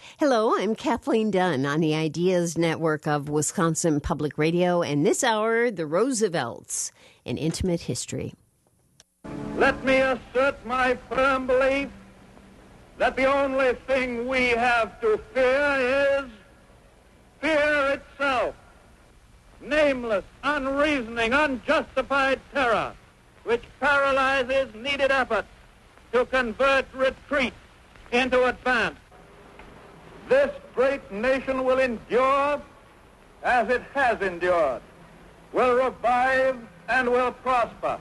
Hello, I'm Kathleen Dunn on the Ideas Network of Wisconsin Public Radio, and this hour, the Roosevelts, an intimate history. Let me assert my firm belief that the only thing we have to fear is fear itself. Nameless, unreasoning, unjustified terror, which paralyzes needed effort to convert retreat into advance. This great nation will endure as it has endured, will revive and will prosper.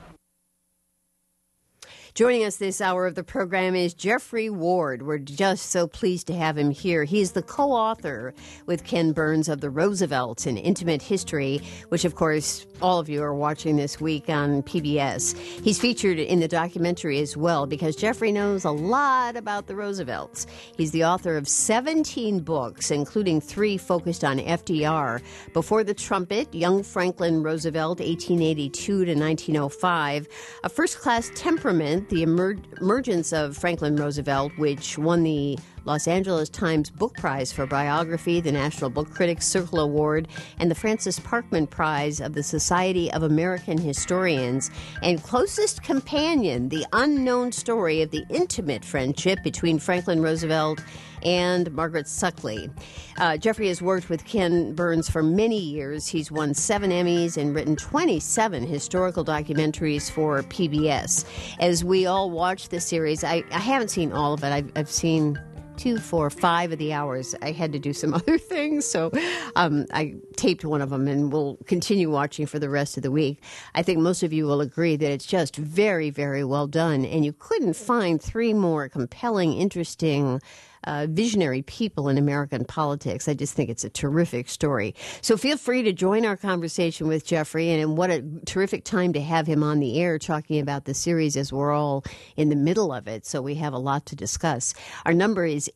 Joining us this hour of the program is Jeffrey Ward. We're just so pleased to have him here. He's the co-author with Ken Burns of The Roosevelts, an intimate history, which, of course, all of you are watching this week on PBS. He's featured in the documentary as well because Jeffrey knows a lot about the Roosevelts. He's the author of 17 books, including 3 focused on FDR. Before the Trumpet, Young Franklin Roosevelt, 1882 to 1905. A First-Class Temperament, the emergence of Franklin Roosevelt, which won the Los Angeles Times Book Prize for Biography, the National Book Critics Circle Award, and the Francis Parkman Prize of the Society of American Historians. And Closest Companion, the unknown story of the intimate friendship between Franklin Roosevelt and Margaret Suckley. Jeffrey has worked with Ken Burns for many years. He's won 7 Emmys and written 27 historical documentaries for PBS. As we all watch this series, I haven't seen all of it. I've seen 2, 4, 5 of the hours. I had to do some other things, so I taped one of them and we'll continue watching for the rest of the week. I think most of you will agree that it's just very, very well done, and you couldn't find 3 more compelling, interesting, visionary people in American politics. I just think it's a terrific story. So feel free to join our conversation with Jeffrey, and what a terrific time to have him on the air talking about the series as we're all in the middle of it, so we have a lot to discuss. Our number is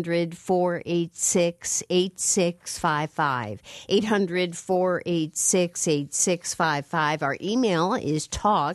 800-486-8655. 800-486-8655. Our email is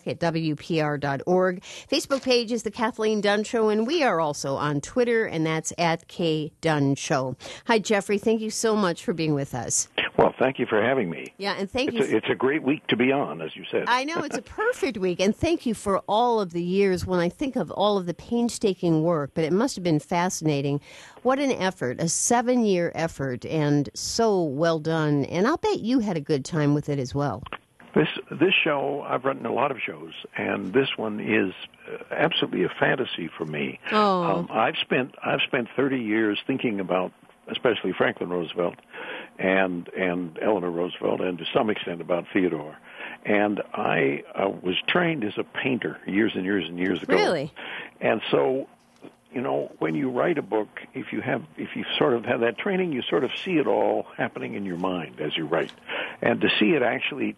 talk@wpr.org. Facebook page is The Kathleen Dunn Show, and we are also on Twitter, and that's at K Dunn Show. Hi, Jeffrey. Thank you so much for being with us. Well, thank you for having me. Yeah, and thank you. It's a great week to be on, as you said. I know, it's a perfect week, and thank you for all of the years when I think of all of the painstaking work, but it must have been fascinating. What an effort, a 7-year effort, and so well done. And I'll bet you had a good time with it as well. This show, I've written a lot of shows, and this one is absolutely a fantasy for me. Oh. I've spent 30 years thinking about, especially Franklin Roosevelt and Eleanor Roosevelt, and to some extent about Theodore. And I was trained as a painter years and years and years ago. Really? And so, you know, when you write a book, if you sort of have that training, you sort of see it all happening in your mind as you write. And to see it actually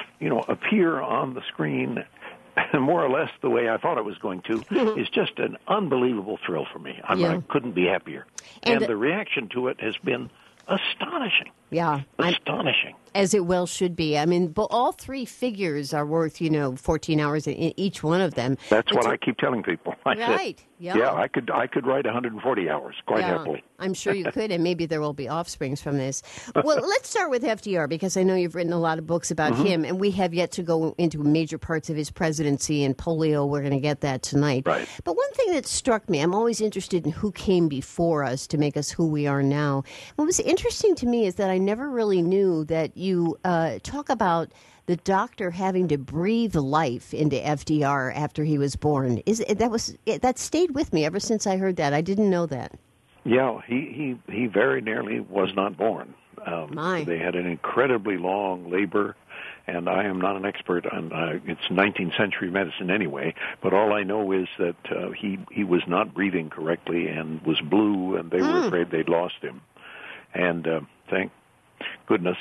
appear on the screen more or less the way I thought it was going to is just an unbelievable thrill for me. I couldn't be happier. And the reaction to it has been astonishing. Yeah. Astonishing. As it well should be. I mean, but all 3 figures are worth, 14 hours in each one of them. That's what I keep telling people. Right. Yeah, I could write 140 hours quite happily. I'm sure you could, and maybe there will be offsprings from this. Well, let's start with FDR, because I know you've written a lot of books about him, and we have yet to go into major parts of his presidency and polio. We're going to get that tonight. Right. But one thing that struck me, I'm always interested in who came before us to make us who we are now. What was interesting to me is that I never really knew that you talk about the doctor having to breathe life into FDR after he was born. That stayed with me ever since I heard that. I didn't know that. Yeah, he very nearly was not born. They had an incredibly long labor, and I am not an expert on it's 19th century medicine anyway, but all I know is that he was not breathing correctly and was blue, and they were afraid they'd lost him. And thank goodness,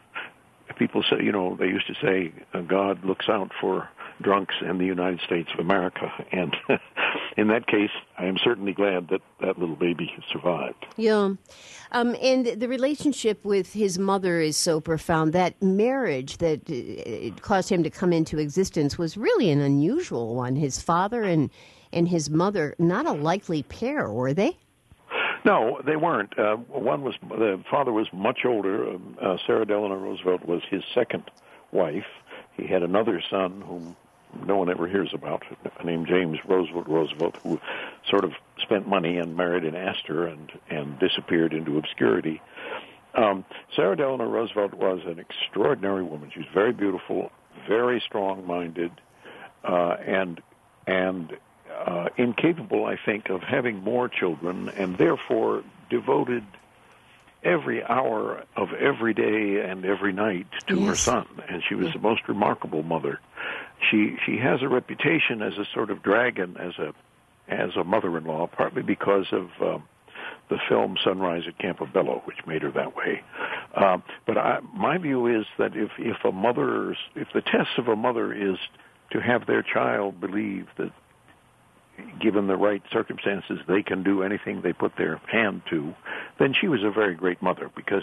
people say, they used to say, God looks out for drunks in the United States of America. And in that case, I am certainly glad that that little baby survived. Yeah. And the relationship with his mother is so profound. That marriage that caused him to come into existence was really an unusual one. His father and his mother, not a likely pair, were they? No, they weren't. The father was much older. Sarah Delano Roosevelt was his second wife. He had another son whom no one ever hears about, named James Roosevelt, who sort of spent money and married an Astor and disappeared into obscurity. Sarah Delano Roosevelt was an extraordinary woman. She was very beautiful, very strong-minded, and incapable, I think, of having more children, and therefore devoted every hour of every day and every night to her son. And she was the most remarkable mother. She has a reputation as a sort of dragon, as a mother-in-law, partly because of the film Sunrise at Campobello, which made her that way. But my view is that if the test of a mother is to have their child believe that, given the right circumstances, they can do anything they put their hand to, then she was a very great mother, because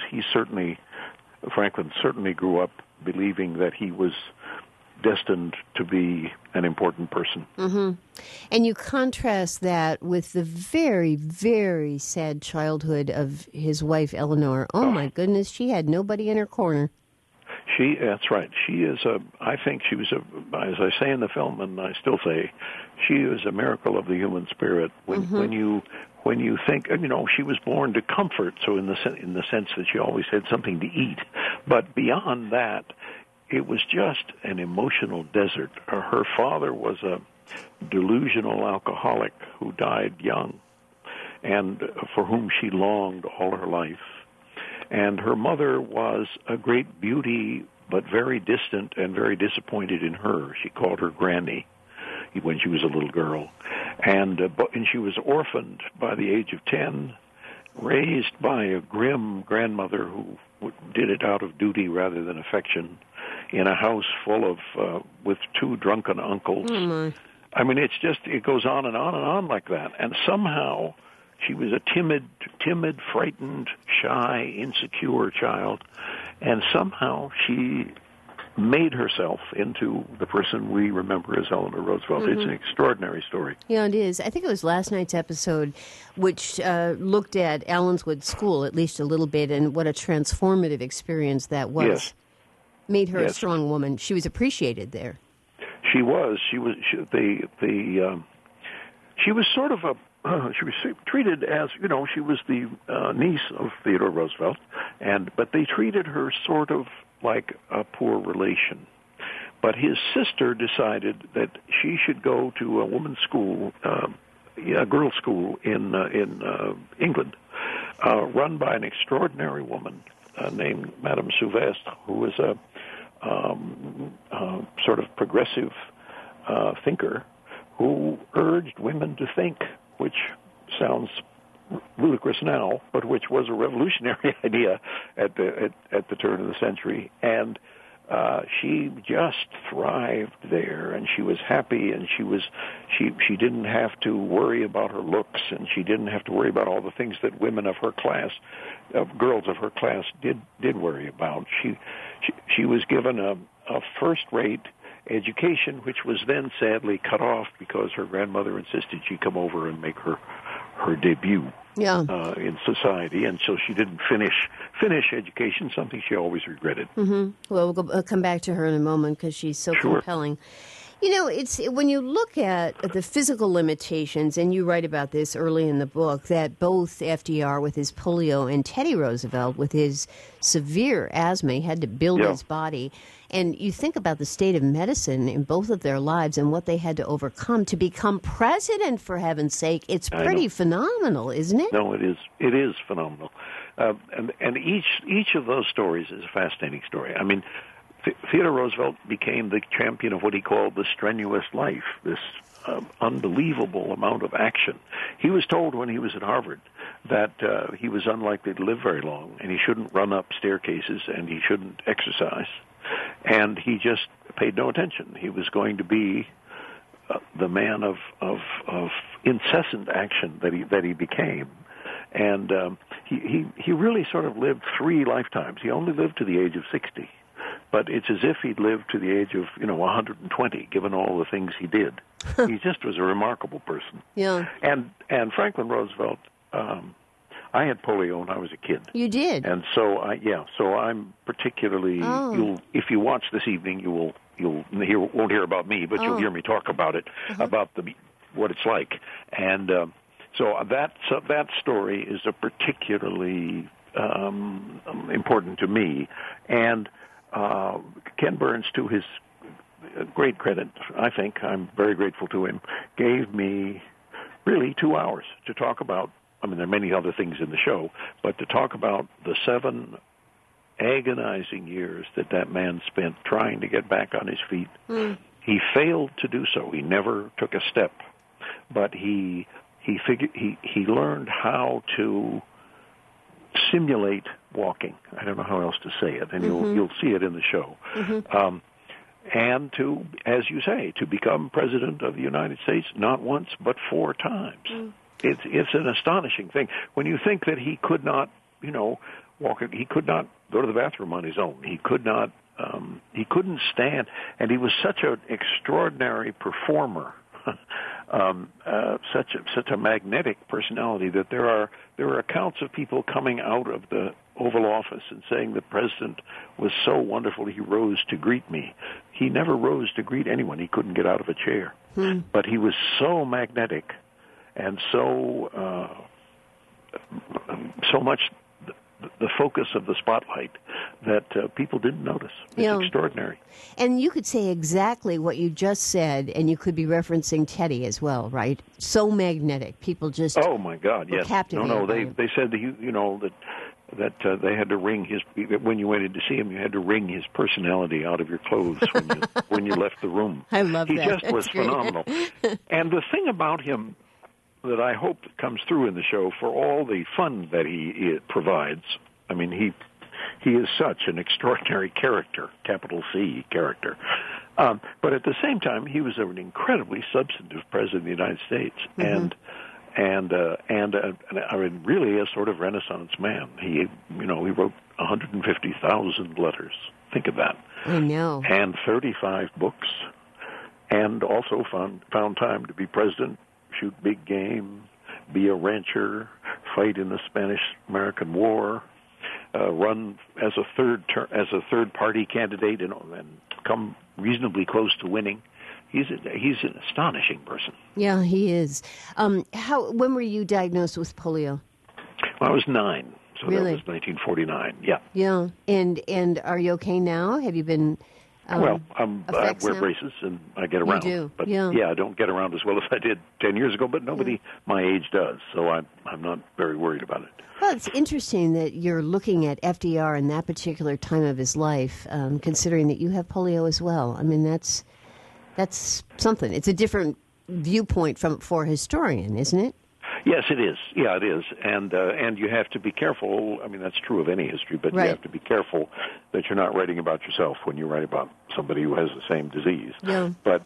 Franklin certainly grew up believing that he was destined to be an important person. Mm-hmm. And you contrast that with the very, very sad childhood of his wife, Eleanor. Oh, my goodness, she had nobody in her corner. That's right. I think she was as I say in the film, and I still say, she is a miracle of the human spirit. When you think, she was born to comfort, so in the sense that she always had something to eat. But beyond that, it was just an emotional desert. Her father was a delusional alcoholic who died young, and for whom she longed all her life. And her mother was a great beauty, but very distant and very disappointed in her. She called her Granny when she was a little girl. And she was orphaned by the age of 10, raised by a grim grandmother who did it out of duty rather than affection, in a house full of, with two drunken uncles. Mm-hmm. I mean, it goes on and on and on like that. And somehow she was a timid, frightened, shy, insecure child, and somehow she made herself into the person we remember as Eleanor Roosevelt. Mm-hmm. It's an extraordinary story. Yeah, it is. I think it was last night's episode which looked at Allenswood School at least a little bit, and what a transformative experience that was. Yes. Made her a strong woman. She was appreciated there. She was. She was sort of she was treated as, she was the niece of Theodore Roosevelt, but they treated her sort of like a poor relation. But his sister decided that she should go to a woman's school, a girls' school in England, run by an extraordinary woman named Madame Souvestre, who was a sort of progressive thinker who urged women to think, which sounds ludicrous now, but which was a revolutionary idea at the turn of the century. And she just thrived there, and she was happy, and she didn't have to worry about her looks, and she didn't have to worry about all the things that women of her class, girls of her class, did worry about. She was given a first-rate education, which was then sadly cut off because her grandmother insisted she come over and make her debut in society, and so she didn't finish education, something she always regretted. Mm-hmm. Well, we'll come back to her in a moment because she's so compelling. It's when you look at the physical limitations, and you write about this early in the book, that both FDR with his polio and Teddy Roosevelt with his severe asthma had to build his body. And you think about the state of medicine in both of their lives and what they had to overcome to become president, for heaven's sake. It's pretty phenomenal, isn't it? No, it is. It is phenomenal. And each of those stories is a fascinating story. I mean, Theodore Roosevelt became the champion of what he called the strenuous life, this unbelievable amount of action. He was told when he was at Harvard that he was unlikely to live very long, and he shouldn't run up staircases, and he shouldn't exercise. And he just paid no attention. He was going to be the man of incessant action that he became. And he really sort of lived 3 lifetimes. He only lived to the age of 60. But it's as if he'd lived to the age of, 120, given all the things he did. He just was a remarkable person. Yeah. And Franklin Roosevelt I had polio when I was a kid. You did? And so I'm particularly, if you watch this evening, won't hear about me, but you'll hear me talk about it, about what it's like. And so that story is a particularly important to me. And Ken Burns, to his great credit, I think, I'm very grateful to him, gave me really 2 hours to talk about, I mean, there are many other things in the show, but to talk about the 7 agonizing years that man spent trying to get back on his feet. He failed to do so. He never took a step, but he learned how to simulate walking. I don't know how else to say it, and you'll see it in the show. And to, as you say, to become president of the United States not once but 4 times. It's an astonishing thing when you think that he could not, walk. He could not go to the bathroom on his own. He could not. He couldn't stand, and he was such an extraordinary performer. Such a magnetic personality that there are accounts of people coming out of the Oval Office and saying the president was so wonderful he rose to greet me. He never rose to greet anyone. He couldn't get out of a chair. But he was so magnetic and so much the focus of the spotlight that people didn't notice. It's extraordinary. And you could say exactly what you just said, and you could be referencing Teddy as well, right? So magnetic. People just oh my God, yes. Captivated. No, they said that they had to wring his, when you went in to see him, you had to wring his personality out of your clothes when you left the room. I love that. He just was phenomenal. And the thing about him that I hope comes through in the show, for all the fun that he provides, I mean, he is such an extraordinary character, capital C character. But at the same time, he was an incredibly substantive president of the United States, and really a sort of Renaissance man. He wrote 150,000 letters. Think of that. I know. And 35 books, and also found time to be president, shoot big game, be a rancher, fight in the Spanish-American War, run as a third party candidate, and come reasonably close to winning. He's an astonishing person. Yeah, he is. When were you diagnosed with polio? I was 9, so really? That was 1949. Yeah. Yeah, and are you okay now? Have you been? I wear braces and I get around. You do, but yeah. I don't get around as well as I did 10 years ago. But nobody my age does, so I'm not very worried about it. Well, it's interesting that you're looking at FDR in that particular time of his life, considering that you have polio as well. I mean, that's something. It's a different viewpoint for a historian, isn't it? Yes, it is. Yeah, it is. And you have to be careful. I mean, that's true of any history, but right. You have to be careful that you're not writing about yourself when you write about somebody who has the same disease. Yeah. But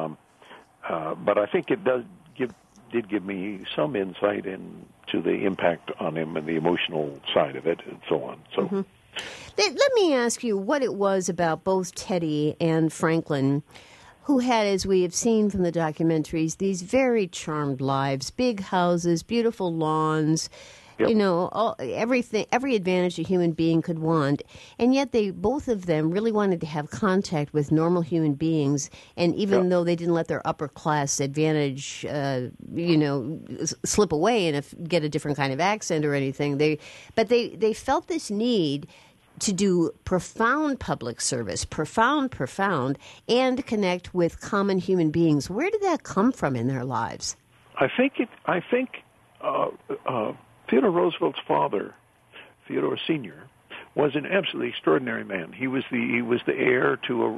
I think it did give me some insight into the impact on him and the emotional side of it and so on. So. Let me ask you what it was about both Teddy and Franklin, who had, as we have seen from the documentaries, these very charmed lives, big houses, beautiful lawns, yep. Every advantage a human being could want. And yet both of them really wanted to have contact with normal human beings. And even though they didn't let their upper class advantage, slip away and get a different kind of accent or anything, they felt this need to do profound public service, profound, and connect with common human beings. Where did that come from in their lives? I think Theodore Roosevelt's father, Theodore Sr., was an absolutely extraordinary man. He was the heir to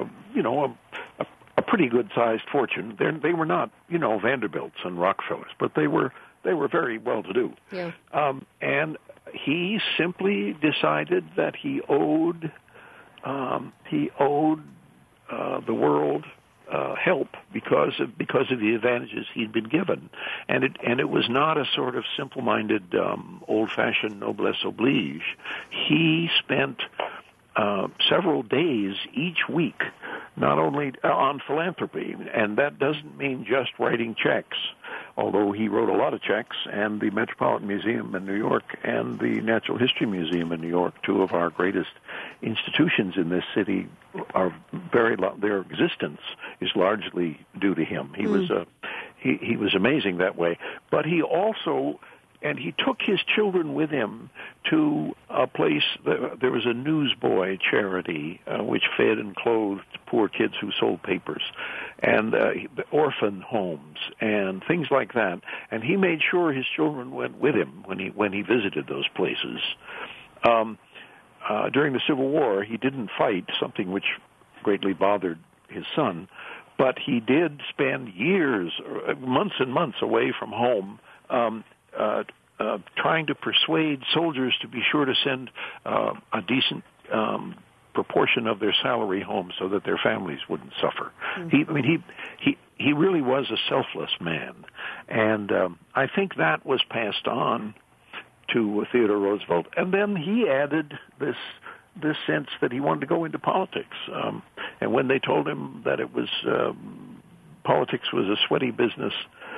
a pretty good sized fortune. They were not Vanderbilts and Rockefellers, but they were very well to do. Yeah. And he simply decided that he owed the world help because of the advantages he'd been given, and it was not a sort of simple-minded, old-fashioned noblesse oblige. He spent several days each week, not only on philanthropy, and that doesn't mean just writing checks although he wrote a lot of checks, and the Metropolitan Museum in New York and the Natural History Museum in New York, two of our greatest institutions in this city, are their existence is largely due to him. He was he was amazing that way, but he also. And he took his children with him to a place. There was a newsboy charity which fed and clothed poor kids who sold papers, and orphan homes and things like that. And he made sure his children went with him when he visited those places. During the Civil War, he didn't fight, something which greatly bothered his son, but he did spend years, months and months away from home. Trying to persuade soldiers to be sure to send a decent proportion of their salary home so that their families wouldn't suffer. He really was a selfless man, and I think that was passed on to Theodore Roosevelt. And then he added this sense that he wanted to go into politics. And when they told him that it was politics was a sweaty business,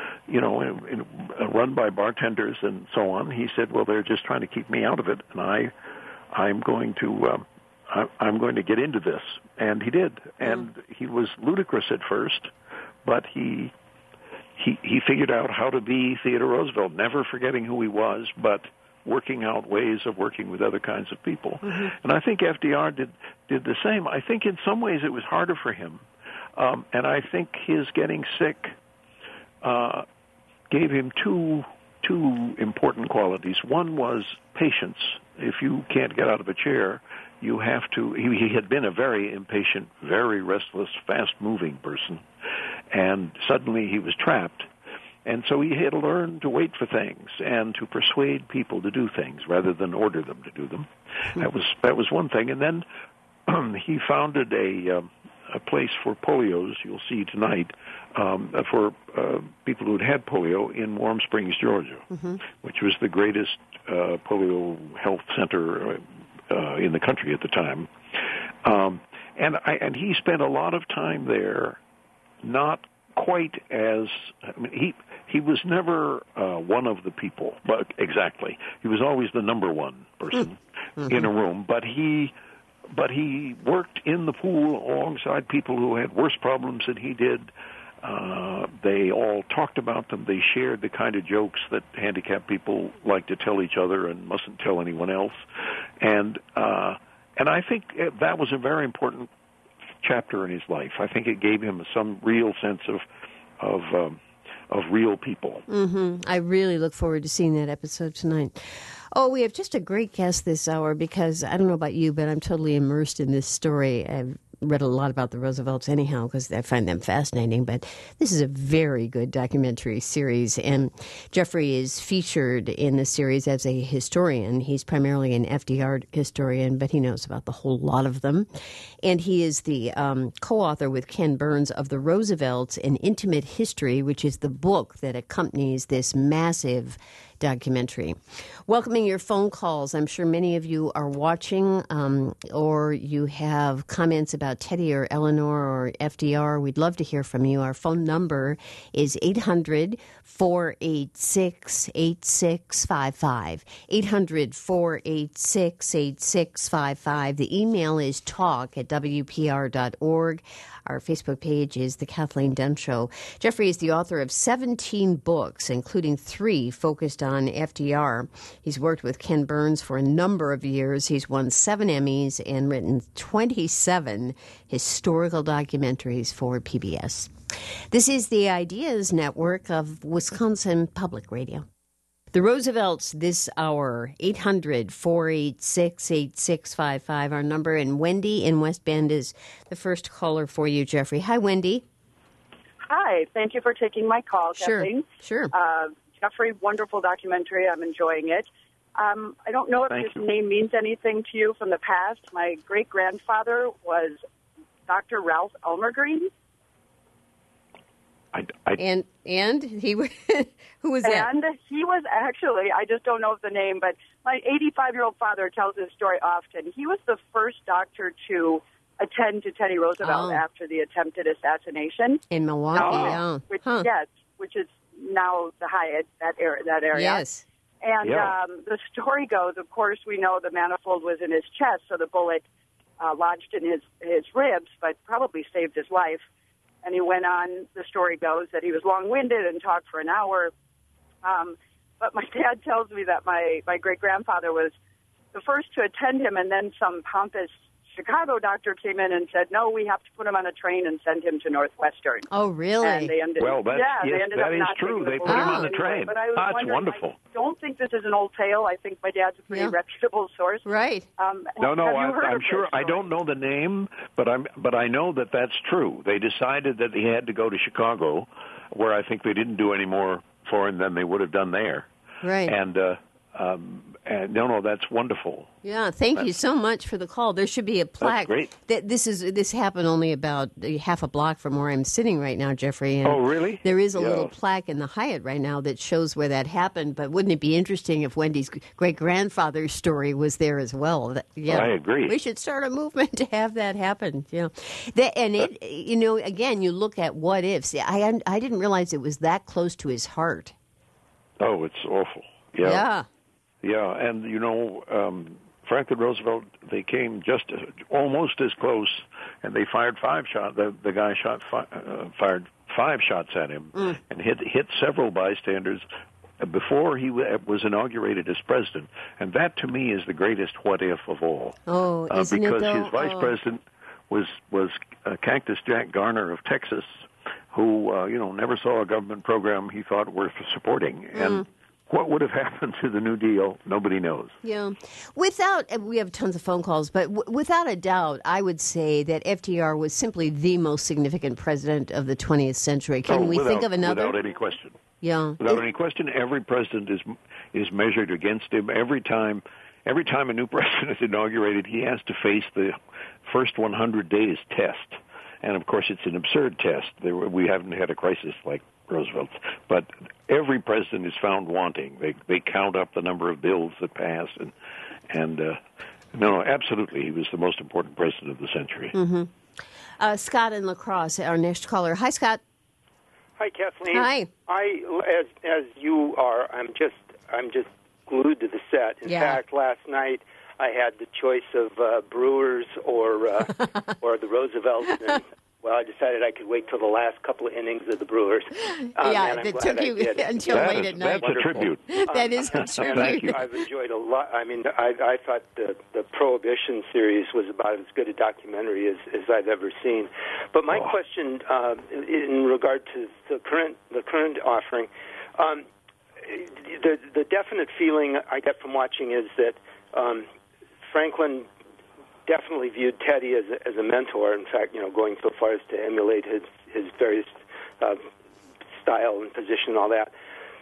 run by bartenders and so on, he said, "Well, they're just trying to keep me out of it, and I'm going to get into this." And he did. And he was ludicrous at first, but he figured out how to be Theodore Roosevelt, never forgetting who he was, but working out ways of working with other kinds of people. And I think FDR did the same. I think in some ways it was harder for him, and I think his getting sick gave him two important qualities. One was patience. If you can't get out of a chair, you have to. He had been a very impatient, very restless, fast-moving person, and suddenly he was trapped. And so he had to learn to wait for things and to persuade people to do things rather than order them to do them. That was one thing. And then he founded a place for polios, you'll see tonight, for people who had polio in Warm Springs, Georgia, which was the greatest polio health center in the country at the time. And he spent a lot of time there, not quite as, he was never one of the people, but exactly. He was always the number one person in a room, but he worked in the pool alongside people who had worse problems than he did. They all talked about them. They shared the kind of jokes that handicapped people like to tell each other and mustn't tell anyone else. And I think that was a very important chapter in his life. I think it gave him some real sense of real people. I really look forward to seeing that episode tonight. Oh, we have just a great guest this hour because I don't know about you, but I'm totally immersed in this story. I've read a lot about the Roosevelts anyhow because I find them fascinating, but this is a very good documentary series, and Jeffrey is featured in the series as a historian. He's primarily an FDR historian, but he knows about the whole lot of them, and he is the co-author with Ken Burns of The Roosevelts, An Intimate History, which is the book that accompanies this massive documentary. Welcoming your phone calls. I'm sure many of you are watching or you have comments about Teddy or Eleanor or FDR. We'd love to hear from you. Our phone number is 800-486-8655. 800-486-8655. The email is talk@wpr.org. Our Facebook page is The Kathleen Dunn Show. Jeffrey is the author of 17 books, including 3 focused on FDR. He's worked with Ken Burns for a number of years. He's won 7 Emmys and written 27 historical documentaries for PBS. This is the Ideas Network of Wisconsin Public Radio. The Roosevelts this hour, 800-486-8655, our number. And Wendy in West Bend is the first caller for you, Jeffrey. Hi, Wendy. Hi. Thank you for taking my call, Kathleen. Sure. Jeffrey, wonderful documentary. I'm enjoying it. I don't know if this name means anything to you from the past. My great-grandfather was Dr. Ralph Elmer-Green. And he who was that? And he was actually, I just don't know the name, but my 85-year-old father tells this story often. He was the first doctor to attend to Teddy Roosevelt after the attempted assassination. In Milwaukee, which is now the Hyatt, that area. Yes. And the story goes, of course, we know the manifold was in his chest, so the bullet lodged in his ribs, but probably saved his life. And he went on, the story goes, that he was long-winded and talked for an hour. But my dad tells me that my great-grandfather was the first to attend him, and then some pompous Chicago doctor came in and said, no, we have to put him on a train and send him to Northwestern. Oh, really? And they ended, that is true. They put him on the train. But I was That's wonderful. I don't think this is an old tale. I think my dad's a pretty reputable source. Right. I'm sure. I don't know the name, but I know that that's true. They decided that he had to go to Chicago, where I think they didn't do any more for him than they would have done there. Right. And that's wonderful. Yeah, thank you so much for the call. There should be a plaque. That's great. This happened only about half a block from where I'm sitting right now, Jeffrey. And oh, really? There is a little plaque in the Hyatt right now that shows where that happened. But wouldn't it be interesting if Wendy's great-grandfather's story was there as well? I agree. We should start a movement to have that happen. Yeah, again, you look at what ifs. I didn't realize it was that close to his heart. Oh, it's awful. Yeah. Yeah, and Franklin Roosevelt, they came just almost as close, and they fired 5 shots. The guy fired 5 shots at him and hit several bystanders before he was inaugurated as president. And that, to me, is the greatest what if of all. Oh, isn't because it though? His vice president was Cactus Jack Garner of Texas, who never saw a government program he thought worth supporting, and. What would have happened to the New Deal? Nobody knows. Yeah. We have tons of phone calls, but without a doubt, I would say that FDR was simply the most significant president of the 20th century. Can we think of another? Without any question. Yeah. Without any question, every president is measured against him. Every time a new president is inaugurated, he has to face the first 100 days test. And, of course, it's an absurd test. We haven't had a crisis like Roosevelt's. But every president is found wanting. They count up the number of bills that pass. No, absolutely, he was the most important president of the century. Mm-hmm. Scott in La Crosse, our next caller. Hi, Scott. Hi, Kathleen. Hi. As you are, I'm just glued to the set. In fact, last night I had the choice of Brewers or the Roosevelts, and I decided I could wait till the last couple of innings of the Brewers. It took you until late at night. That's a tribute. That is a tribute. Thank you. I've enjoyed a lot. I mean, I thought the Prohibition series was about as good a documentary as I've ever seen. But my question, in regard to the current offering, the definite feeling I get from watching is that Franklin definitely viewed Teddy as a mentor. In fact, going so far as to emulate his various style and position and all that.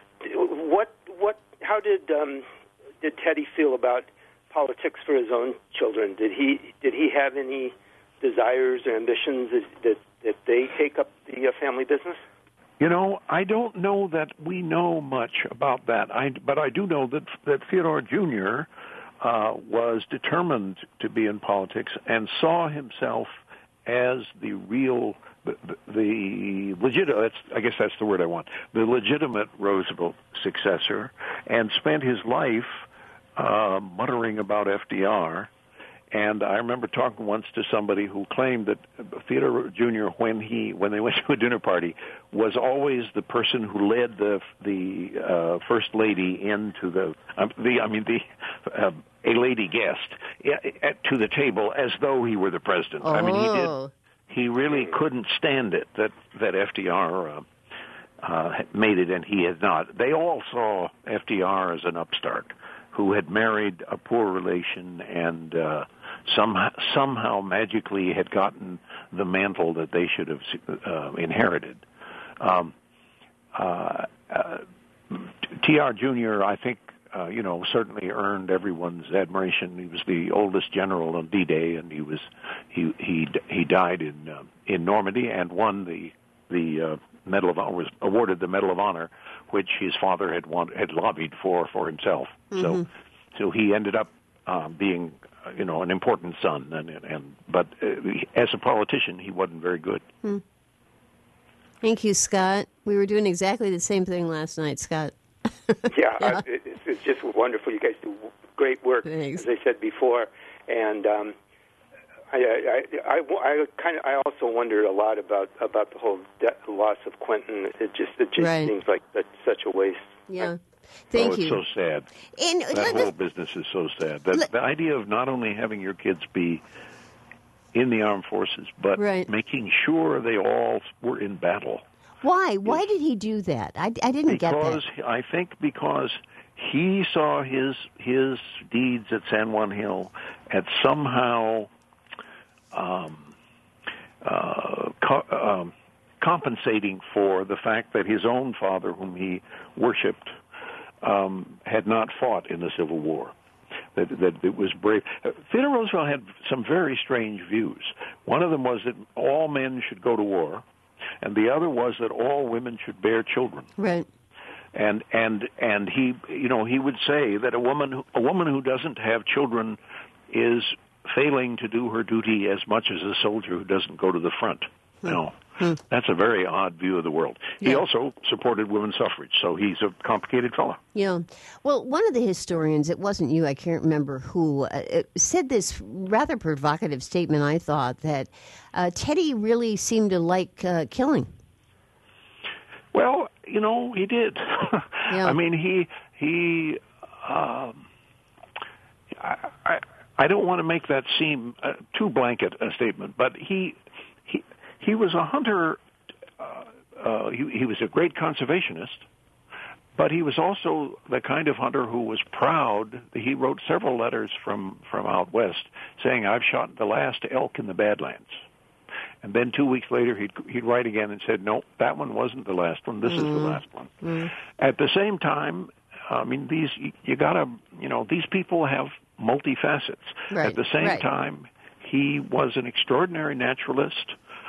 How did Teddy feel about politics for his own children? Did he have any desires or ambitions that they take up the family business? I don't know that we know much about that. But I do know that Theodore Jr. Was determined to be in politics and saw himself as the real, the legitimate, I guess that's the word I want, the legitimate Roosevelt successor, and spent his life muttering about FDR. And I remember talking once to somebody who claimed that Theodore Jr., when they went to a dinner party, was always the person who led the first lady into a lady guest to the table as though he were the president. Oh. I mean, he really couldn't stand it that FDR made it and he had not. They all saw FDR as an upstart who had married a poor relation and somehow magically had gotten the mantle that they should have inherited. T.R. Jr., I think, certainly earned everyone's admiration. He was the oldest general on D-Day, and he died in Normandy and won the Medal of Honor, was awarded the Medal of Honor, which his father had lobbied for himself. Mm-hmm. So he ended up being an important son, but as a politician, he wasn't very good. Thank you, Scott. We were doing exactly the same thing last night, Scott. Yeah. It's just wonderful. You guys do great work, Thanks. as I said before. And I also wondered a lot about the whole loss of Quentin. It just right. seems like such a waste. Yeah. Thank you. It's so sad. And that whole business is so sad. The idea of not only having your kids be in the armed forces, but right. making sure they all were in battle. Why? Why did he do that? I didn't get that. I think because he saw his deeds at San Juan Hill as somehow compensating for the fact that his own father, whom he worshipped, had not fought in the Civil War. That it was brave. Theodore Roosevelt had some very strange views. One of them was that all men should go to war, and the other was that all women should bear children. Right. And he, he would say that a woman who doesn't have children is failing to do her duty as much as a soldier who doesn't go to the front. That's a very odd view of the world. He also supported women's suffrage, so he's a complicated fellow. Yeah. Well, one of the historians, it wasn't you, I can't remember who, said this rather provocative statement, I thought, that Teddy really seemed to like killing. Well, he did. Yeah. I mean, he I don't want to make that seem too blanket a statement, but he was a hunter. He was a great conservationist, but he was also the kind of hunter who was proud. He wrote several letters from out west saying, "I've shot the last elk in the Badlands." And then 2 weeks later, he'd write again and said, "No, that one wasn't the last one. This is the last one." At the same time, I mean, these people have multifacets. Right. At the same time, he was an extraordinary naturalist,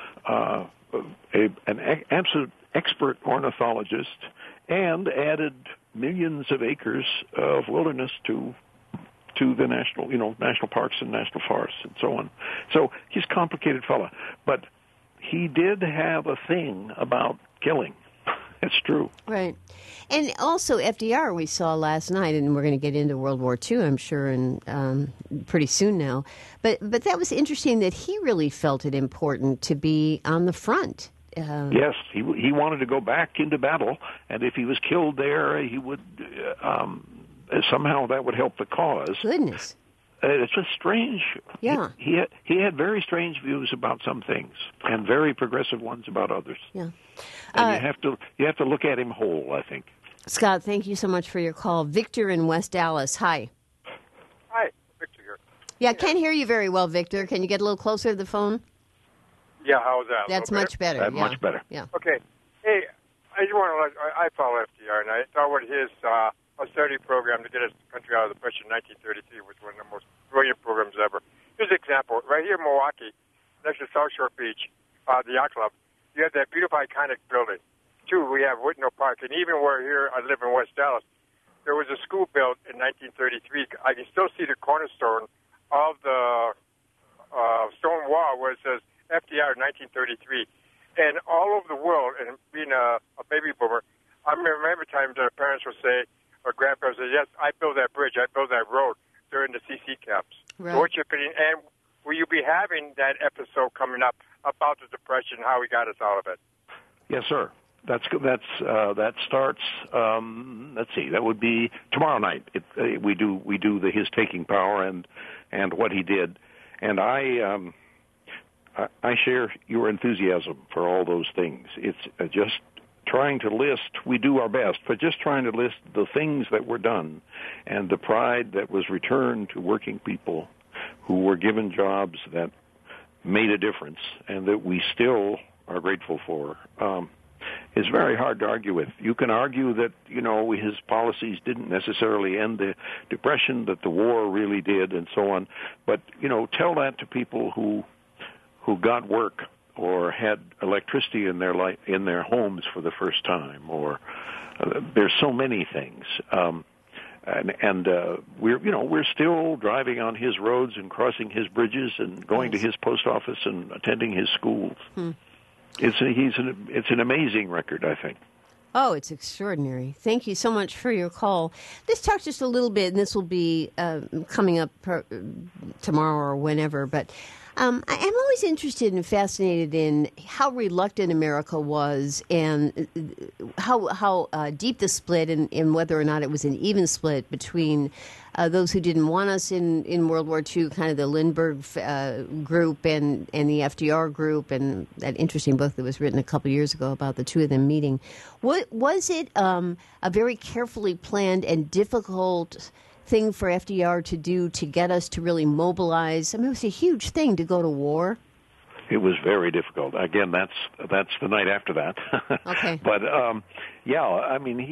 an absolute expert ornithologist, and added millions of acres of wilderness to the national parks and national forests and so on. So he's a complicated fella, but he did have a thing about killing. It's true. Right. And also FDR we saw last night, and we're going to get into World War II, I'm sure, and pretty soon now. But that was interesting that he really felt it important to be on the front. Yes, he wanted to go back into battle, and if he was killed there, he would somehow that would help the cause. Goodness. It's just strange. Yeah. He had very strange views about some things, and very progressive ones about others. Yeah. And you have to look at him whole, I think. Scott, thank you so much for your call. Victor in West Dallas. Hi. Hi, Victor here. Yeah, I can't hear you very well, Victor. Can you get a little closer to the phone? Yeah, how's that? That's much better. That's much better. Yeah. Okay. Hey, I just want to I follow FDR, and I thought what his austerity program to get his country out of the Depression in 1933 was one of the most brilliant programs ever. Here's an example. Right here in Milwaukee, next to South Shore Beach, the yacht club, you have that beautiful iconic building. Two, we have Whitnall Park, and even where here I live in West Dallas, there was a school built in 1933. I can still see the cornerstone of the stone wall where it says FDR 1933. And all over the world, and being a baby boomer, I remember times that our parents would say, or grandparents would say, yes, I built that bridge, I built that road during the CC camps. Right. So what's your opinion? And will you be having that episode coming up about the Depression, how we got us out of it? Yes, sir. That starts. Let's see. That would be tomorrow night. We do the his taking power and what he did, and I share your enthusiasm for all those things. It's just trying to list. We do our best, but just trying to list the things that were done, and the pride that was returned to working people who were given jobs that made a difference, and that we still are grateful for. Is very hard to argue with. You can argue that, his policies didn't necessarily end the Depression, that the war really did, and so on. But, tell that to people who got work or had electricity in their homes for the first time, or there's so many things. We're still driving on his roads and crossing his bridges and going to his post office and attending his schools. It's an amazing record, I think. Oh, it's extraordinary. Thank you so much for your call. Let's talk just a little bit, and this will be coming up tomorrow or whenever, but I'm always interested and fascinated in how reluctant America was and how deep the split and whether or not it was an even split between those who didn't want us in World War II, kind of the Lindbergh group and the FDR group, and that interesting book that was written a couple years ago about the two of them meeting. Was it a very carefully planned and difficult thing for FDR to do to get us to really mobilize? I mean, it was a huge thing to go to war. It was very difficult. Again, that's the night after that. Okay. But yeah, I mean,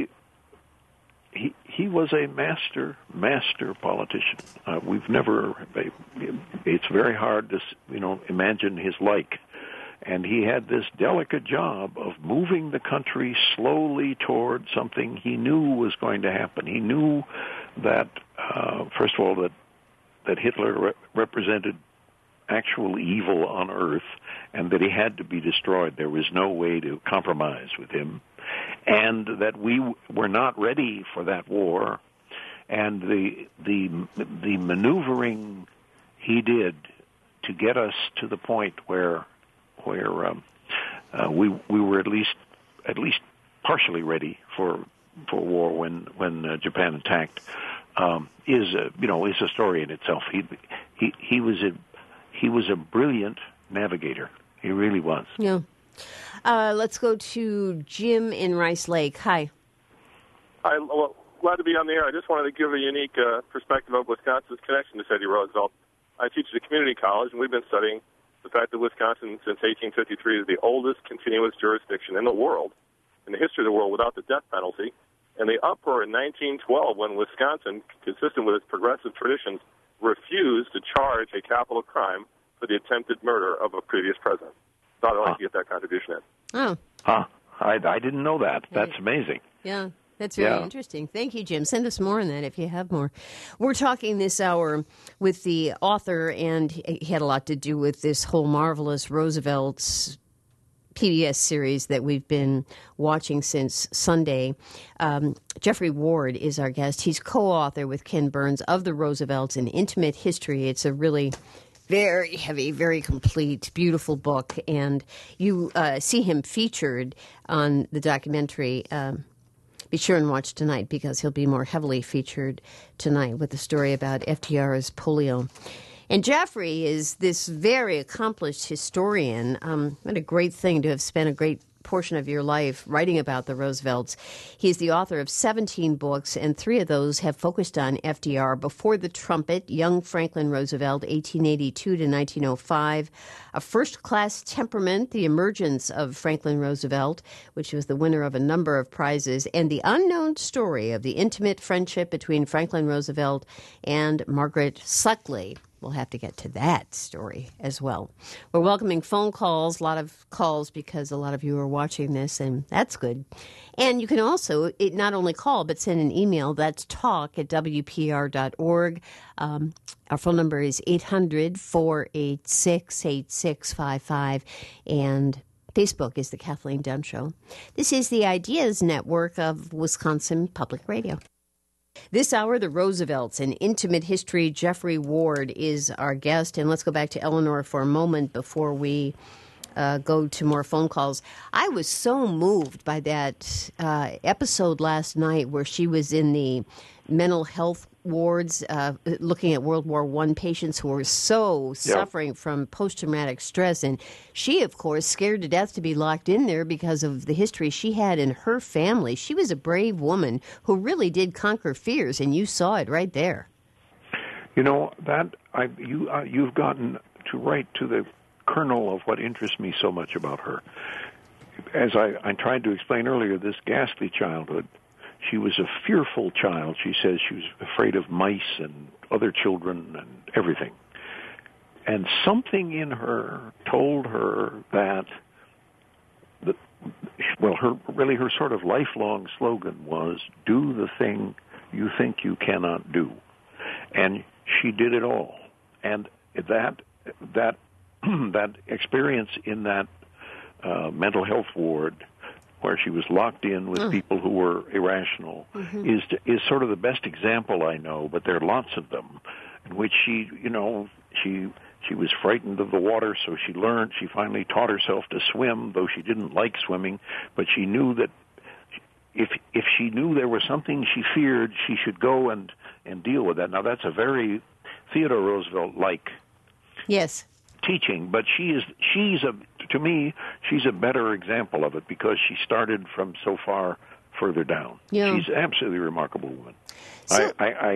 he was a master politician. We've never. It's very hard to imagine his like. And he had this delicate job of moving the country slowly toward something he knew was going to happen. He knew that, first of all, that Hitler represented actual evil on Earth, and that he had to be destroyed. There was no way to compromise with him, and that we were not ready for that war. And the maneuvering he did to get us to the point where we were at least partially ready for war when Japan attacked is a story in itself. He was a brilliant navigator. He really was. Yeah. Let's go to Jim in Rice Lake. Hi. Well, glad to be on the air. I just wanted to give a unique perspective of Wisconsin's connection to Teddy Roosevelt. I teach at a community college, and we've been studying the fact that Wisconsin, since 1853, is the oldest continuous jurisdiction in the world, in the history of the world, without the death penalty. And the uproar in 1912, when Wisconsin, consistent with its progressive traditions, refused to charge a capital crime for the attempted murder of a previous president. Thought I'd like to get that contribution in. Oh. I didn't know that. That's amazing. Yeah. That's very interesting. Thank you, Jim. Send us more on that if you have more. We're talking this hour with the author, and he had a lot to do with this whole marvelous Roosevelt's PBS series that we've been watching since Sunday. Jeffrey Ward is our guest. He's co-author with Ken Burns of the Roosevelts, An Intimate History. It's a really very heavy, very complete, beautiful book, and you see him featured on the documentary. Be sure and watch tonight, because he'll be more heavily featured tonight with the story about FDR's polio. And Jeffrey is this very accomplished historian. What a great thing to have spent a great portion of your life writing about the Roosevelts. He's the author of 17 books, and 3 of those have focused on FDR: Before the Trumpet, Young Franklin Roosevelt, 1882 to 1905, A First-Class Temperament, The Emergence of Franklin Roosevelt, which was the winner of a number of prizes, and The Unknown Story of the Intimate Friendship Between Franklin Roosevelt and Margaret Suckley. We'll have to get to that story as well. We're welcoming phone calls, a lot of calls, because a lot of you are watching this, and that's good. And you can also not only call, but send an email. That's talk@wpr.org. Our phone number is 800-486-8655, and Facebook is The Kathleen Dunn Show. This is the Ideas Network of Wisconsin Public Radio. This hour, the Roosevelts, An Intimate History. Jeffrey Ward is our guest. And let's go back to Eleanor for a moment before we go to more phone calls. I was so moved by that episode last night where she was in the mental health wards looking at World War I patients who were so suffering from post-traumatic stress. And she, of course, scared to death to be locked in there because of the history she had in her family. She was a brave woman who really did conquer fears, and you saw it right there. You know, you've gotten to right to the kernel of what interests me so much about her. As I tried to explain earlier, this ghastly childhood. She was a fearful child. She says she was afraid of mice and other children and everything. And something in her told her that, her sort of lifelong slogan was, do the thing you think you cannot do. And she did it all. And that experience in that mental health ward where she was locked in with people who were irrational, is sort of the best example I know, but there are lots of them, in which she was frightened of the water, so she finally taught herself to swim, though she didn't like swimming, but she knew that if she knew there was something she feared, she should go and deal with that. Now, that's a very Theodore Roosevelt-like teaching, but to me, she's a better example of it because she started from so far further down. Yeah. She's an absolutely remarkable woman. So,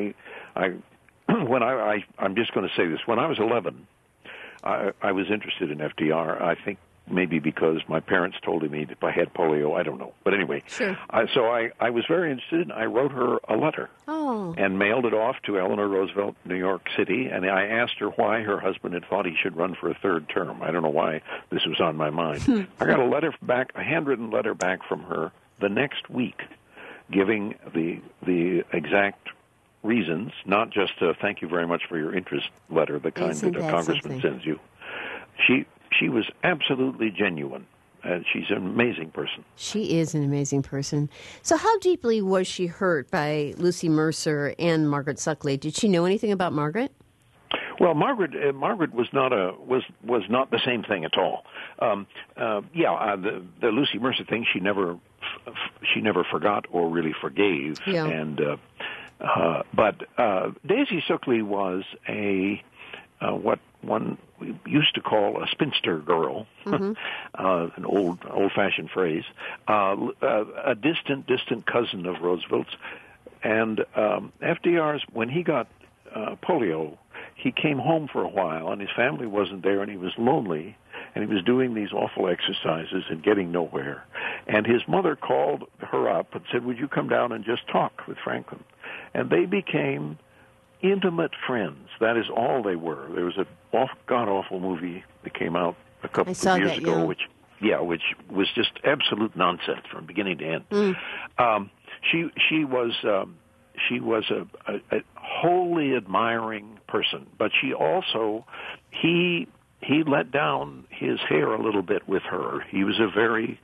I'm just going to say this. When I was 11, I was interested in FDR. I think maybe because my parents told me if I had polio, I don't know. But anyway, sure. So I was very interested. I wrote her a letter and mailed it off to Eleanor Roosevelt, New York City, and I asked her why her husband had thought he should run for a third term. I don't know why this was on my mind. I got a handwritten letter back from her the next week giving the exact reasons, not just a thank you very much for your interest letter, the kind that a congressman sends you. She was absolutely genuine, and she's an amazing person. She is an amazing person. So how deeply was she hurt by Lucy Mercer and Margaret Suckley? Did she know anything about Margaret? Well, Margaret was not the same thing at all. The Lucy Mercer thing she never forgot or really forgave. Yeah. And but Daisy Suckley was what one used to call a spinster girl, an old-fashioned phrase, a distant cousin of Roosevelt's. And FDR's, when he got polio, he came home for a while, and his family wasn't there, and he was lonely, and he was doing these awful exercises and getting nowhere. And his mother called her up and said, would you come down and just talk with Franklin? And they became intimate friends. That is all they were. There was a god-awful movie that came out a couple of years ago, which was just absolute nonsense from beginning to end. She was a wholly admiring person, but she also he let down his hair a little bit with her. He was a very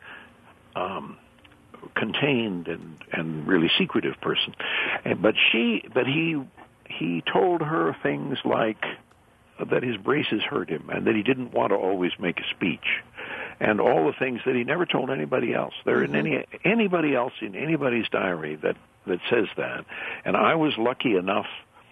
contained and really secretive person, but he told her things like that his braces hurt him and that he didn't want to always make a speech, and all the things that he never told anybody else. There isn't anybody else in anybody's diary that says that. And I was lucky enough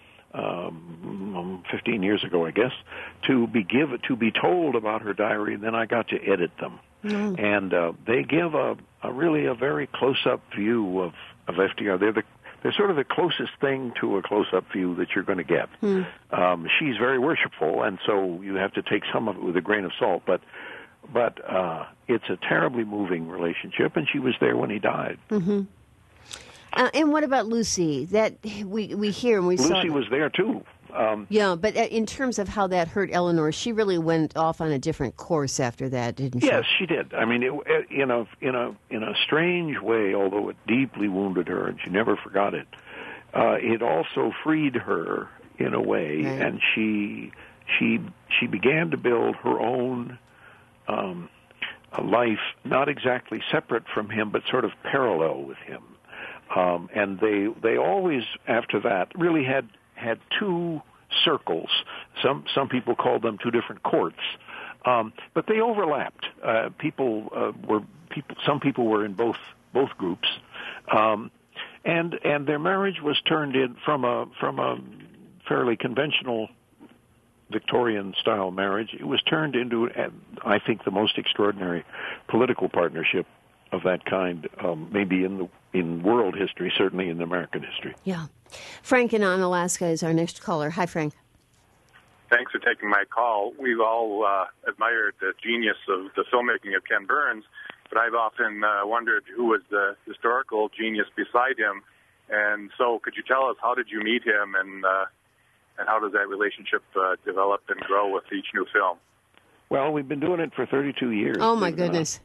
15 years ago, I guess, to be told about her diary, and then I got to edit them. And they give a really very close-up view of FDR. They're sort of the closest thing to a close-up view that you're going to get. She's very worshipful, and so you have to take some of it with a grain of salt. But it's a terribly moving relationship, and she was there when he died. And what about Lucy? That we hear and we saw. Lucy was there too. But in terms of how that hurt Eleanor, she really went off on a different course after that, didn't she? Yes, she did. I mean, in a strange way, although it deeply wounded her, and she never forgot it. It also freed her in a way, right. And she began to build her own life, not exactly separate from him, but sort of parallel with him. And they always, after that, really had two circles. Some people called them two different courts, but they overlapped. Some people were in both groups, and their marriage was turned in from a fairly conventional Victorian style marriage. It was turned into, I think, the most extraordinary political partnership of that kind, maybe in world history, certainly in American history. Yeah. Frank in Alaska is our next caller. Hi, Frank. Thanks for taking my call. We've all admired the genius of the filmmaking of Ken Burns, but I've often wondered who was the historical genius beside him. And so could you tell us, how did you meet him, and how does that relationship develop and grow with each new film? Well, we've been doing it for 32 years. Oh, my goodness.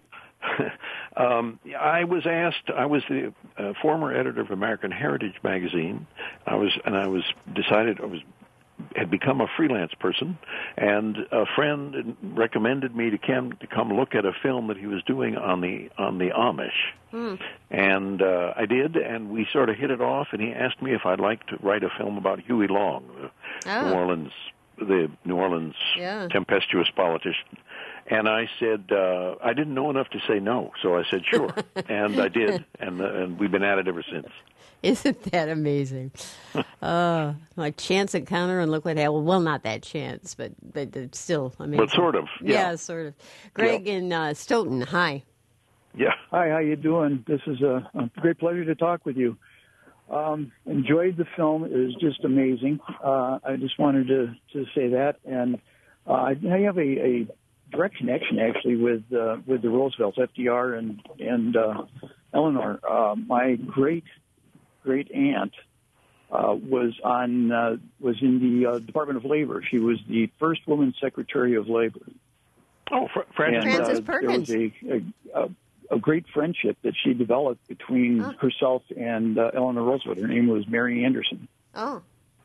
I was asked. I was the former editor of American Heritage magazine. I was had become a freelance person, and a friend recommended me to come look at a film that he was doing on the Amish. And I did, and we sort of hit it off, and he asked me if I'd like to write a film about Huey Long, the New Orleans tempestuous politician. And I said, I didn't know enough to say no, so I said sure. And I did, and we've been at it ever since. Isn't that amazing? Like chance encounter, and look what happened. Well, not that chance, but it's still amazing. But sort of. Yeah, sort of. Greg in Stoughton, hi. Yeah. Hi, how you doing? This is a great pleasure to talk with you. Enjoyed the film. It was just amazing. I just wanted to say that. And I have a direct connection, actually, with the Roosevelts, FDR and Eleanor. My great aunt was in the Department of Labor. She was the first woman Secretary of Labor. Oh, Frances Perkins. There was a great friendship that she developed between herself and Eleanor Roosevelt. Her name was Mary Anderson. Oh.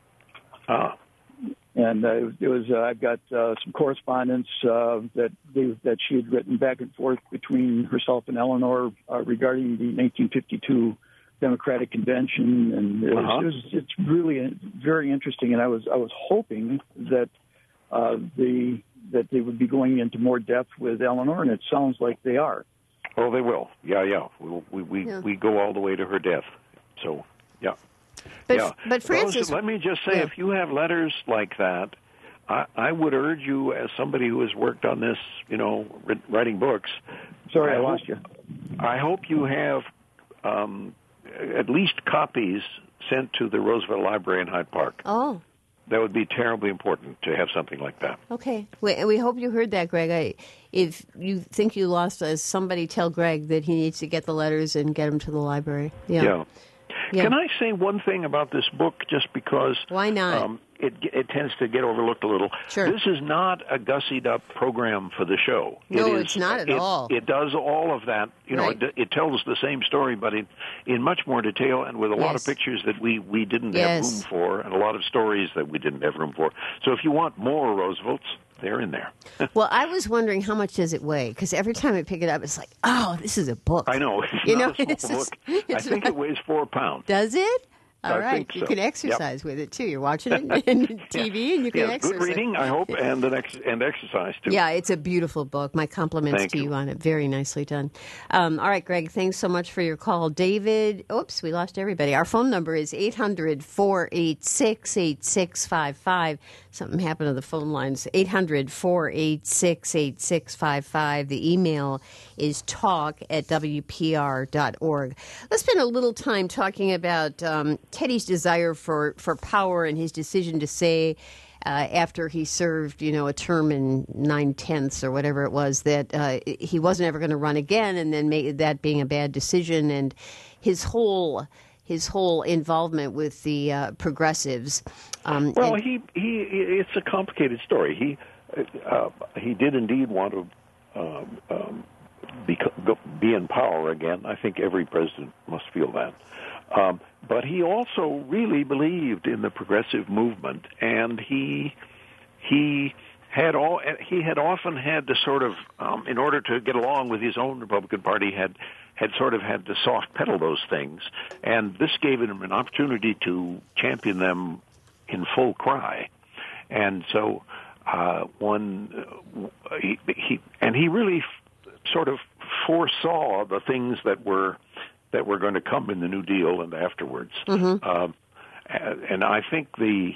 And it was. I've got some correspondence that she had written back and forth between herself and Eleanor regarding the 1952 Democratic Convention, and it's really very interesting. And I was hoping that that they would be going into more depth with Eleanor, and it sounds like they are. Oh, they will. Yeah. We go all the way to her death. So, yeah. But Francis, let me just say, if you have letters like that, I would urge you, as somebody who has worked on this, writing books. Sorry, I lost you. I hope you have at least copies sent to the Roosevelt Library in Hyde Park. Oh. That would be terribly important to have something like that. Okay. We hope you heard that, Greg. If you think you lost us, somebody tell Greg that he needs to get the letters and get them to the library. Yeah. Can I say one thing about this book, just because... Why not? It tends to get overlooked a little. Sure. This is not a gussied-up program for the show. No, it's not at all. It does all of that. Right. It tells the same story, but in much more detail and with a lot of pictures that we didn't have room for, and a lot of stories that we didn't have room for. So if you want more Roosevelts, they're in there. Well, I was wondering, how much does it weigh? Because every time I pick it up, it's like, oh, this is a book. I know. It's not a small book. I think it weighs 4 pounds. Does it? All right. So. You can exercise with it, too. You're watching it on TV, and you can exercise. Good reading, I hope, and exercise, too. Yeah, it's a beautiful book. My compliments to you on it. Very nicely done. All right, Greg, thanks so much for your call. David, oops, we lost everybody. Our phone number is 800-486-8655. Something happened to the phone lines. 800-486-8655. The email is talk@wpr.org. Let's spend a little time talking about Teddy's desire for power and his decision to say after he served, a term in 9/10 or whatever it was, that he wasn't ever going to run again, and then that being a bad decision, and his whole involvement with the progressives. It's a complicated story. He did indeed want to be in power again. I think every president must feel that. But he also really believed in the progressive movement, and he had often had to sort of, in order to get along with his own Republican Party, had sort of had to soft pedal those things, and this gave him an opportunity to champion them in full cry. And so he really sort of foresaw the things that were going to come in the New Deal and afterwards. Mm-hmm. And I think to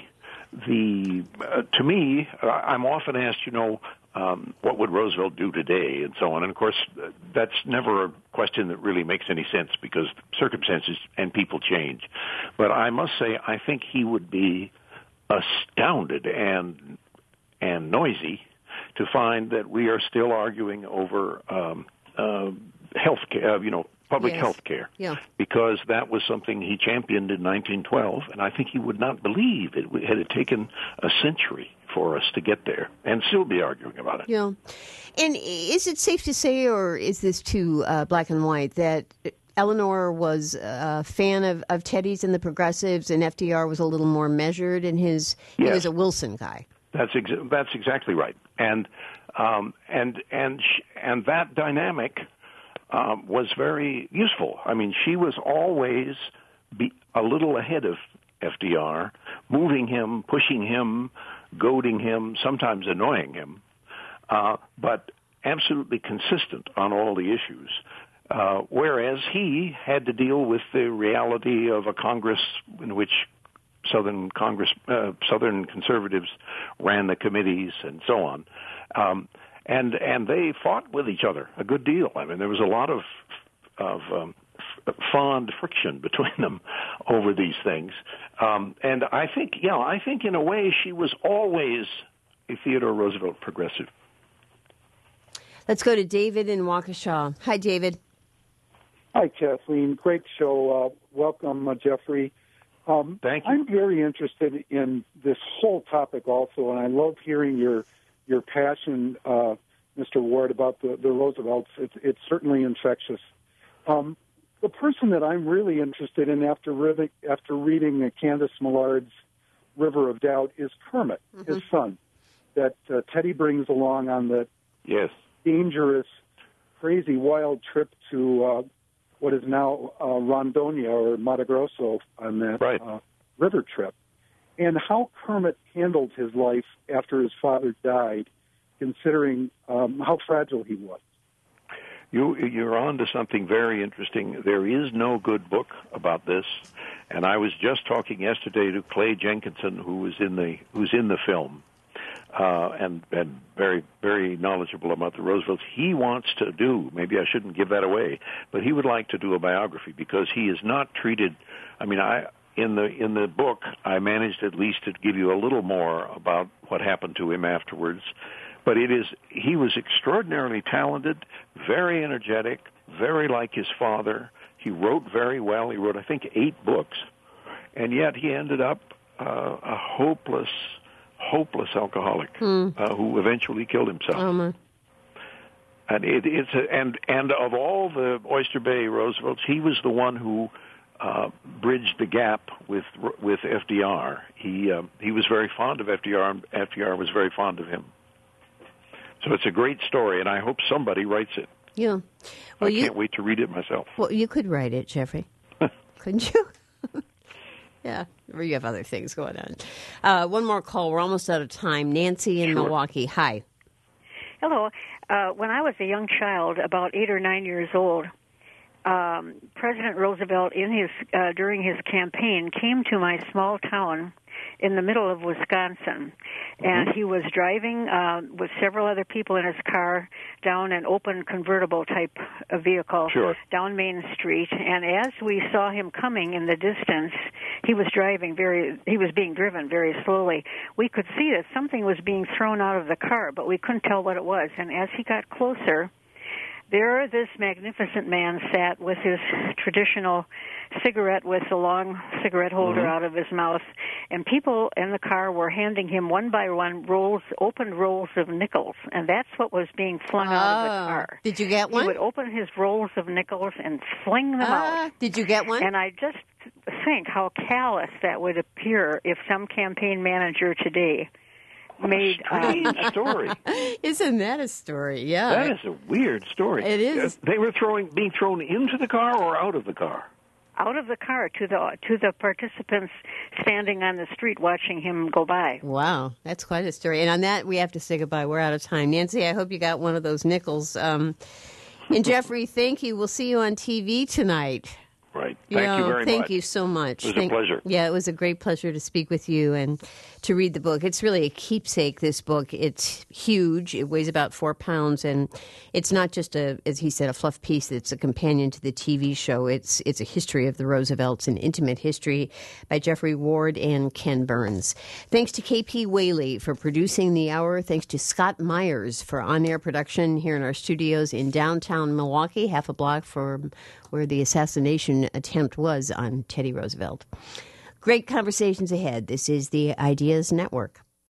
me, I'm often asked, what would Roosevelt do today, and so on. And of course, that's never a question that really makes any sense, because circumstances and people change. But I must say, I think he would be astounded and noisy to find that we are still arguing over health care, public health care, because that was something he championed in 1912, and I think he would not believe it had taken a century for us to get there and still be arguing about it. Yeah. And is it safe to say, or is this too black and white, that Eleanor was a fan of Teddy's and the Progressives, and FDR was a little more measured in his. He was a Wilson guy. That's exactly right, and that dynamic was very useful. I mean, she was always a little ahead of FDR, moving him, pushing him, goading him, sometimes annoying him, but absolutely consistent on all the issues. Whereas he had to deal with the reality of a Congress in which Southern conservatives ran the committees and so on, and they fought with each other a good deal. I mean, there was a lot of fond friction between them over these things, and I think in a way she was always a Theodore Roosevelt progressive. Let's go to David in Waukesha. Hi, David. Hi, Kathleen. Great show. Welcome, Jeffrey. Thank you. I'm very interested in this whole topic also, and I love hearing your passion, Mr. Ward, about the Roosevelts. It's certainly infectious. The person that I'm really interested in after reading Candace Millard's River of Doubt is Kermit, his son, that Teddy brings along on the dangerous, crazy, wild trip to what is now Rondonia or Mato Grosso on that river trip, and how Kermit handled his life after his father died, considering how fragile he was. You're on to something very interesting. There is no good book about this, and I was just talking yesterday to Clay Jenkinson, who's in the film, and very, very knowledgeable about the Roosevelts. He wants to do, maybe I shouldn't give that away, but he would like to do a biography because he is not treated. I mean, in the book I managed at least to give you a little more about what happened to him afterwards. But he was extraordinarily talented, very energetic, very like his father. He wrote very well. He wrote, I think, 8 books. And yet he ended up a hopeless alcoholic who eventually killed himself. And of all the Oyster Bay Roosevelts, he was the one who bridged the gap with FDR. He was very fond of FDR, and FDR was very fond of him. So it's a great story, and I hope somebody writes it. Yeah. Well, I can't wait to read it myself. Well, you could write it, Jeffrey. Couldn't you? Yeah. Or you have other things going on. One more call. We're almost out of time. Nancy in Milwaukee. Hi. Hello. When I was a young child, about 8 or 9 years old, President Roosevelt, during his campaign, came to my small town in the middle of Wisconsin, and he was driving with several other people in his car down an open convertible type of vehicle down Main Street. And as we saw him coming in the distance, he was being driven very slowly. We could see that something was being thrown out of the car, but we couldn't tell what it was. And as he got closer, there this magnificent man sat with his traditional cigarette with a long cigarette holder out of his mouth, and people in the car were handing him one by one open rolls of nickels, and that's what was being flung out of the car. Did you get one? He would open his rolls of nickels and fling them out. Did you get one? And I just think how callous that would appear if some campaign manager today made strange story. Isn't that a story? Yeah. That is a weird story. It is. They were being thrown into the car or out of the car? Out of the car to the participants standing on the street watching him go by. Wow, that's quite a story. And on that, we have to say goodbye. We're out of time. Nancy, I hope you got one of those nickels. And Jeffrey, thank you. We'll see you on TV tonight. Right. Thank you very much. Thank you so much. It was a pleasure. Yeah, it was a great pleasure to speak with you and to read the book. It's really a keepsake, this book. It's huge. It weighs about 4 pounds, and it's not just, as he said, a fluff piece. It's a companion to the TV show. It's a history of the Roosevelts, an intimate history by Jeffrey Ward and Ken Burns. Thanks to KP Whaley for producing the hour. Thanks to Scott Myers for on-air production here in our studios in downtown Milwaukee, half a block from where the assassination attempt was on Teddy Roosevelt. Great conversations ahead. This is the Ideas Network.